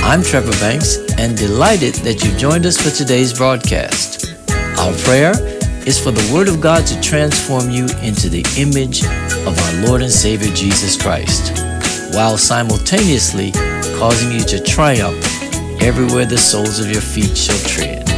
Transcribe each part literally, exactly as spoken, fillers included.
I'm Trevor Banks and delighted that you joined us for today's broadcast. Our prayer is for the Word of God to transform you into the image of our Lord and Savior Jesus Christ, while simultaneously causing you to triumph everywhere the soles of your feet shall tread.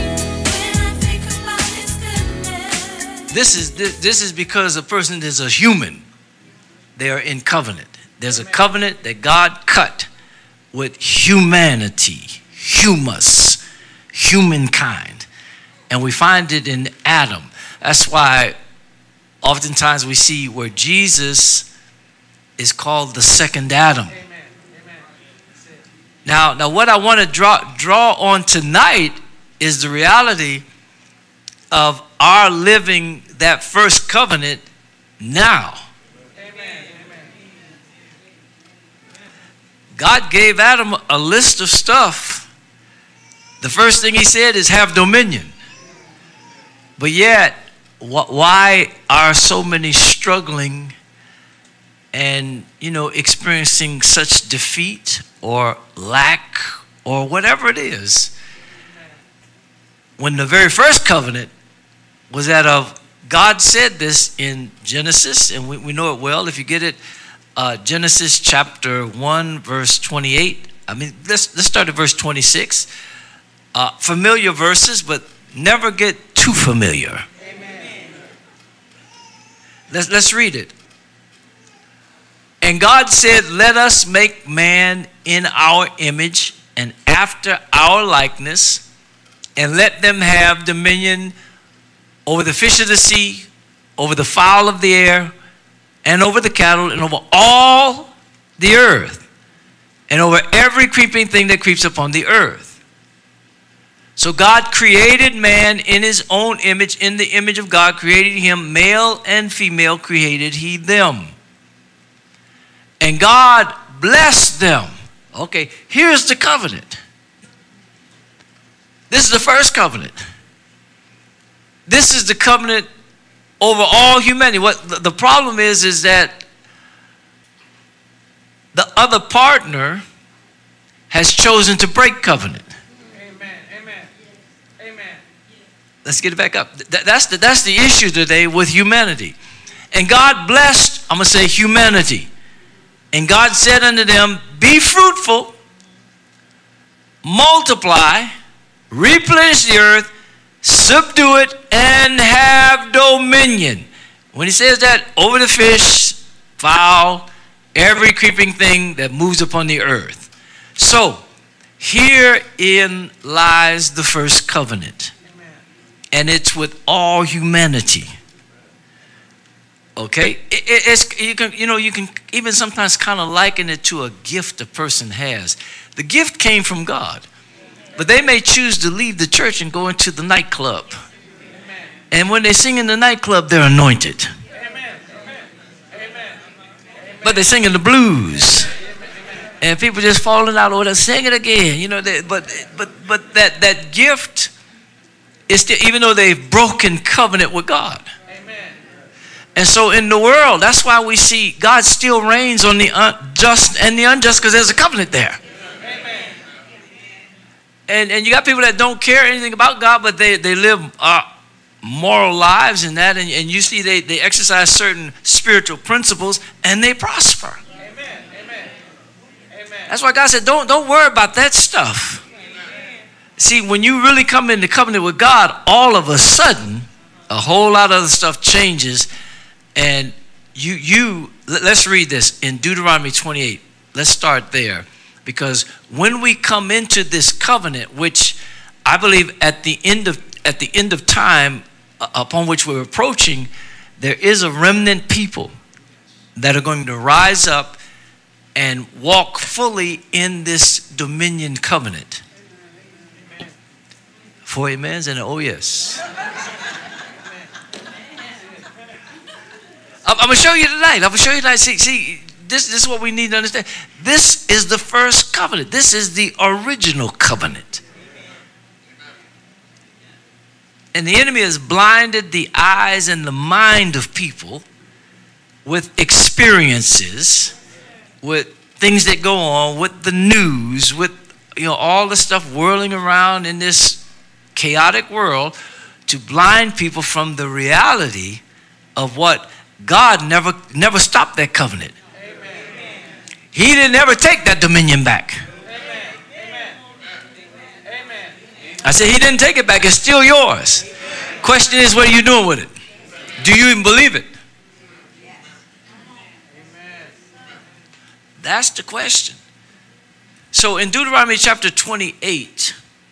This is this is because a person is a human. They are in covenant. There's a covenant that God cut with humanity, humus, humankind. And we find it in Adam. That's why oftentimes we see where Jesus is called the second Adam. Amen. Amen. Now, now what I want to draw, draw on tonight is the reality of our living that first covenant now. God gave Adam a list of stuff. The first thing he said is have dominion. But yet, wh- why are so many struggling and, you know, experiencing such defeat or lack or whatever it is? When the very first covenant was that of, God said this in Genesis, and we, we know it well. If you get it, Uh, Genesis chapter one, verse twenty-eight. I mean, let's, let's start at verse twenty-six. Uh, familiar verses, but never get too familiar. Amen. Let's, let's read it. And God said, let us make man in our image and after our likeness, and let them have dominion over the fish of the sea, over the fowl of the air, and over the cattle, and over all the earth, and over every creeping thing that creeps upon the earth. So God created man in his own image. In the image of God created him, male and female created he them. And God blessed them. Okay, here's the covenant. This is the first covenant. This is the covenant over all humanity. What the problem is, is that the other partner has chosen to break covenant. Amen. Amen. Amen. Let's get it back up. That's the, that's the issue today with humanity. And God blessed, I'm going to say humanity. And God said unto them, be fruitful, multiply, replenish the earth, subdue it, and have dominion. When he says that, over the fish, fowl, every creeping thing that moves upon the earth. So, herein lies the first covenant. Amen. And it's with all humanity. Okay? It, it, it's, you can, you know, you can even sometimes kind of liken it to a gift a person has. The gift came from God. But they may choose to leave the church and go into the nightclub. Amen. And when they sing in the nightclub, they're anointed. Amen. Amen. But they sing in the blues. Amen. And people just falling out, oh, they're singing again. You know, they, but but but that, that gift is still, even though they've broken covenant with God. Amen. And so in the world, that's why we see God still reigns on the just and the unjust, because there's a covenant there. And, and you got people that don't care anything about God, but they, they live uh, moral lives in that. And, and you see they, they exercise certain spiritual principles and they prosper. Amen. Amen. Amen. That's why God said, don't, don't worry about that stuff. Amen. See, when you really come into covenant with God, all of a sudden, a whole lot of other stuff changes. And you, you let's read this in Deuteronomy twenty-eight. Let's start there. Because when we come into this covenant, which I believe at the end of at the end of time uh, upon which we're approaching, there is a remnant people that are going to rise up and walk fully in this dominion covenant. Amen. Four amens and an oh yes. I'm, I'm going to show you tonight. I'm going to show you tonight. See, see. This, this is what we need to understand. This is the first covenant. This is the original covenant. And the enemy has blinded the eyes and the mind of people with experiences, with things that go on, with the news, with, you know, all the stuff whirling around in this chaotic world to blind people from the reality of what God never never stopped that covenant. Amen. He didn't ever take that dominion back. Amen. Amen. I said he didn't take it back. It's still yours. Amen. Question is, what are you doing with it? Do you even believe it? That's the question. So in Deuteronomy chapter twenty-eight,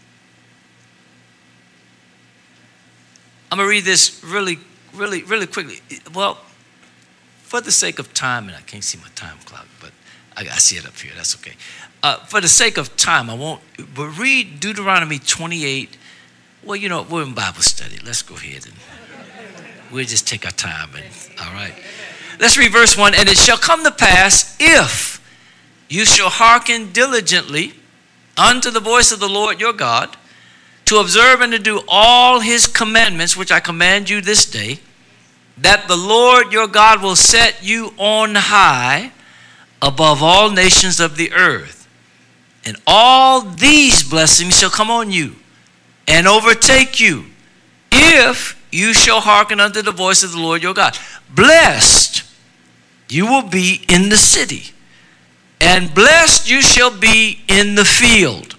I'm going to read this really, really, really quickly. Well, for the sake of time, and I can't see my time clock, but I, I see it up here. That's okay. Uh, for the sake of time, I won't, but read Deuteronomy twenty-eight. Well, you know, we're in Bible study. Let's go ahead and we'll just take our time. And, all right. Let's read verse one. And it shall come to pass, if you shall hearken diligently unto the voice of the Lord your God, to observe and to do all his commandments, which I command you this day, that the Lord your God will set you on high above all nations of the earth. And all these blessings shall come on you and overtake you, if you shall hearken unto the voice of the Lord your God. Blessed you will be in the city, and blessed you shall be in the field.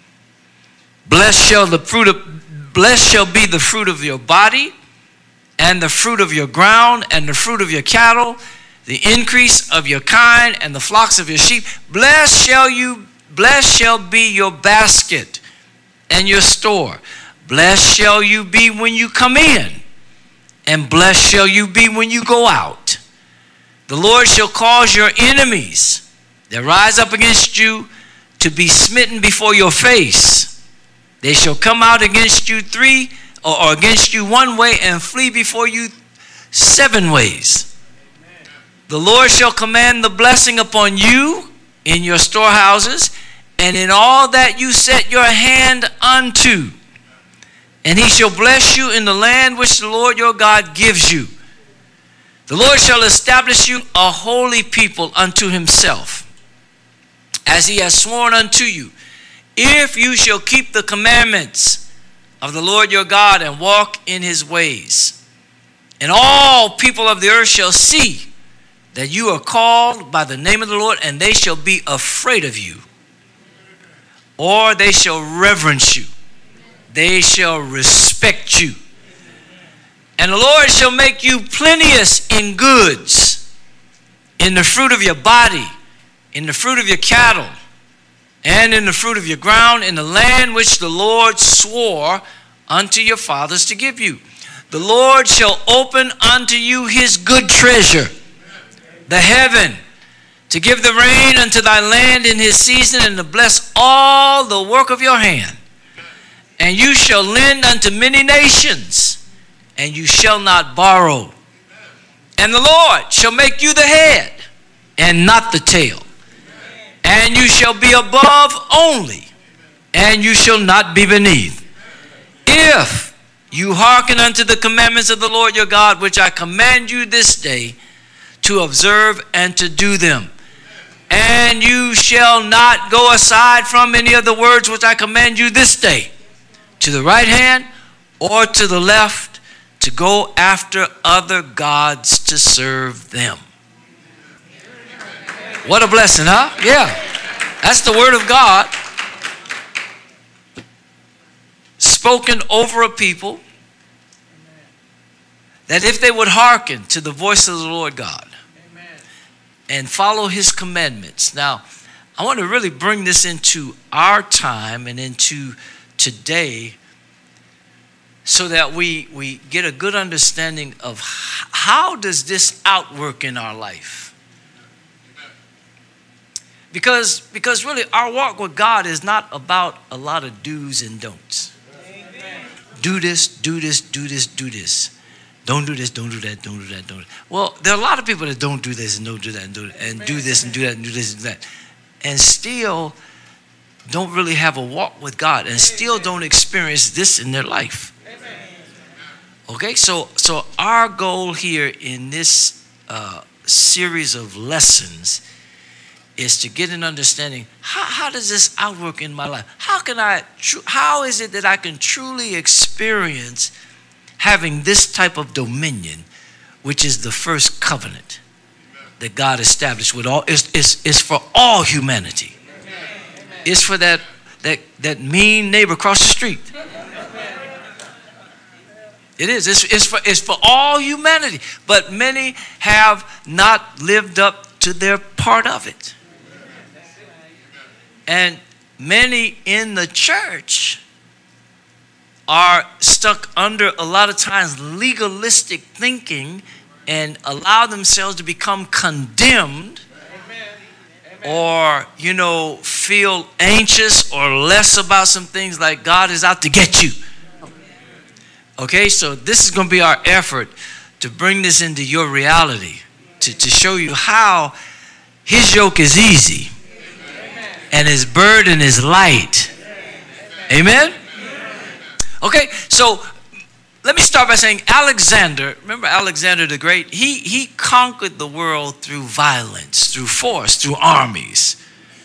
Blessed shall the fruit of blessed shall be the fruit of your body, and the fruit of your ground, and the fruit of your cattle, the increase of your kind, and the flocks of your sheep. Blessed shall you blessed shall be your basket and your store. Blessed shall you be when you come in, and blessed shall you be when you go out. The Lord shall cause your enemies that rise up against you to be smitten before your face. They shall come out against you three, or, or against you one way, and flee before you seven ways. Amen. The Lord shall command the blessing upon you in your storehouses, and in all that you set your hand unto. And he shall bless you in the land which the Lord your God gives you. The Lord shall establish you a holy people unto himself, as he has sworn unto you, if you shall keep the commandments of the Lord your God and walk in his ways. And all people of the earth shall see that you are called by the name of the Lord, and they shall be afraid of you, or they shall reverence you. They shall respect you. And the Lord shall make you plenteous in goods, in the fruit of your body, in the fruit of your cattle, and in the fruit of your ground, in the land which the Lord swore unto your fathers to give you. The Lord shall open unto you his good treasure, the heaven, to give the rain unto thy land in his season, and to bless all the work of your hand. And you shall lend unto many nations, and you shall not borrow. And the Lord shall make you the head, and not the tail. And you shall be above only, and you shall not be beneath. If you hearken unto the commandments of the Lord your God, which I command you this day, to observe and to do them. And you shall not go aside from any of the words which I command you this day, to the right hand or to the left, to go after other gods to serve them. What a blessing, huh? Yeah. That's the word of God spoken over a people, that if they would hearken to the voice of the Lord God and follow his commandments. Now, I want to really bring this into our time and into today, so that we, we get a good understanding of how does this outwork in our life. Because, because really our walk with God is not about a lot of do's and don'ts. Amen. Do this, do this, do this, do this. Don't do this, don't do that, don't do that, don't do that. Well, there are a lot of people that don't do this and don't do that and do, and do this and do that and do this and do that. And still don't really have a walk with God, and still don't experience this in their life. Okay, so, so our goal here in this uh, series of lessons is to get an understanding, how, how does this outwork in my life? How can I, tr- how is it that I can truly experience having this type of dominion, which is the first covenant that God established with all, it's, it's, it's for all humanity. It's for that, that, that mean neighbor across the street. It is. It's, it's, for, it's for all humanity. But many have not lived up to their part of it. And many in the church are stuck under a lot of times legalistic thinking and allow themselves to become condemned or, you know, feel anxious or less about some things like God is out to get you. Okay, so this is going to be our effort to bring this into your reality, to, to show you how his yoke is easy and his burden is light. Amen? Okay, so let me start by saying Alexander, remember Alexander the Great? He, he conquered the world through violence, through force, through armies.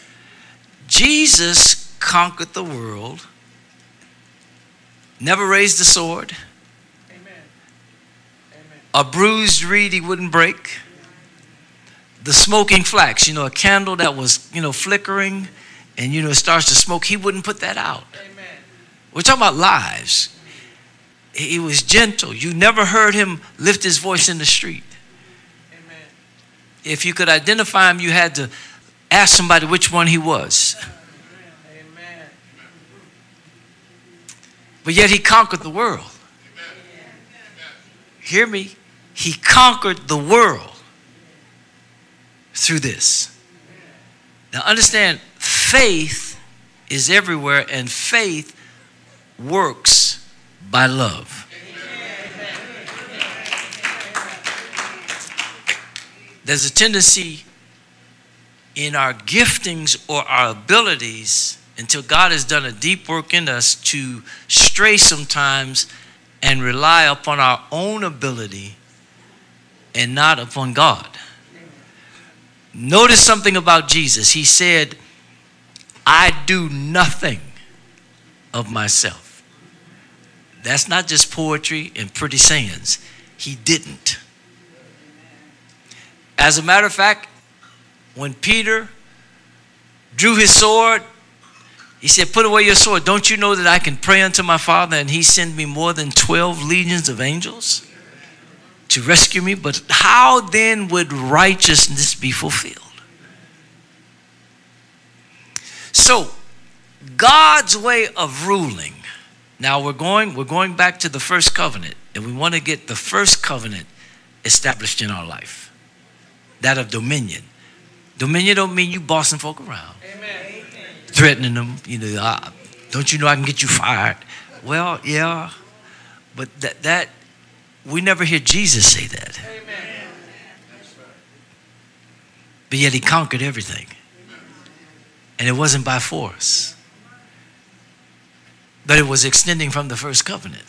Jesus conquered the world, never raised the sword. Amen. Amen. A bruised reed he wouldn't break. The smoking flax, you know, a candle that was, you know, flickering and, you know, it starts to smoke, he wouldn't put that out. Amen. We're talking about lives. He was gentle. You never heard him lift his voice in the street. Amen. If you could identify him, you had to ask somebody which one he was. Amen. But yet he conquered the world. Amen. Hear me? He conquered the world through this. Now understand, faith is everywhere, and faith works by love. There's a tendency in our giftings or our abilities, until God has done a deep work in us, to stray sometimes and rely upon our own ability and not upon God. Notice something about Jesus. He said, I do nothing of myself. That's not just poetry and pretty sayings. He didn't. As a matter of fact, when Peter drew his sword, he said, put away your sword. Don't you know that I can pray unto my Father and he send me more than twelve legions of angels to rescue me? But how then would righteousness be fulfilled? So, God's way of ruling. Now we're going, we're going back to the first covenant, and we want to get the first covenant established in our life. That of dominion. Dominion don't mean you bossing folk around. Amen. Threatening them, you know, uh, don't you know I can get you fired? Well, yeah, but that, that we never hear Jesus say that. Amen. But yet he conquered everything. And it wasn't by force. But it was extending from the first covenant.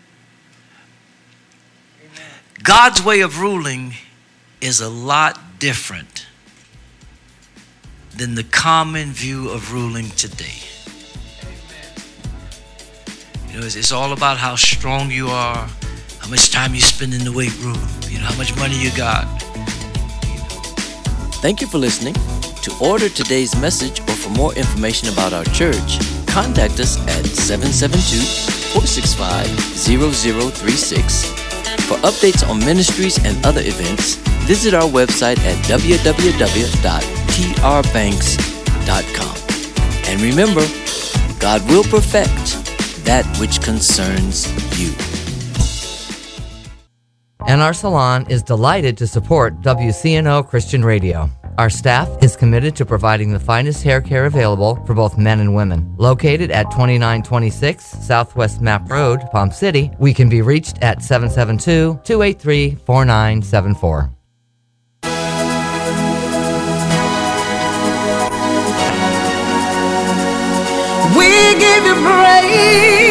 Amen. God's way of ruling is a lot different than the common view of ruling today. Amen. You know, it's, it's all about how strong you are, how much time you spend in the weight room, you know, how much money you got. Thank you for listening. To order today's message or for more information about our church, contact us at seven seven two, four six five, zero zero three six. For updates on ministries and other events, visit our website at w w w dot t r banks dot com. And remember, God will perfect that which concerns you. And our salon is delighted to support W C N O Christian Radio. Our staff is committed to providing the finest hair care available for both men and women. Located at twenty-nine twenty-six Southwest Map Road, Palm City, we can be reached at seven seven two, two eight three, four nine seven four. We give you praise.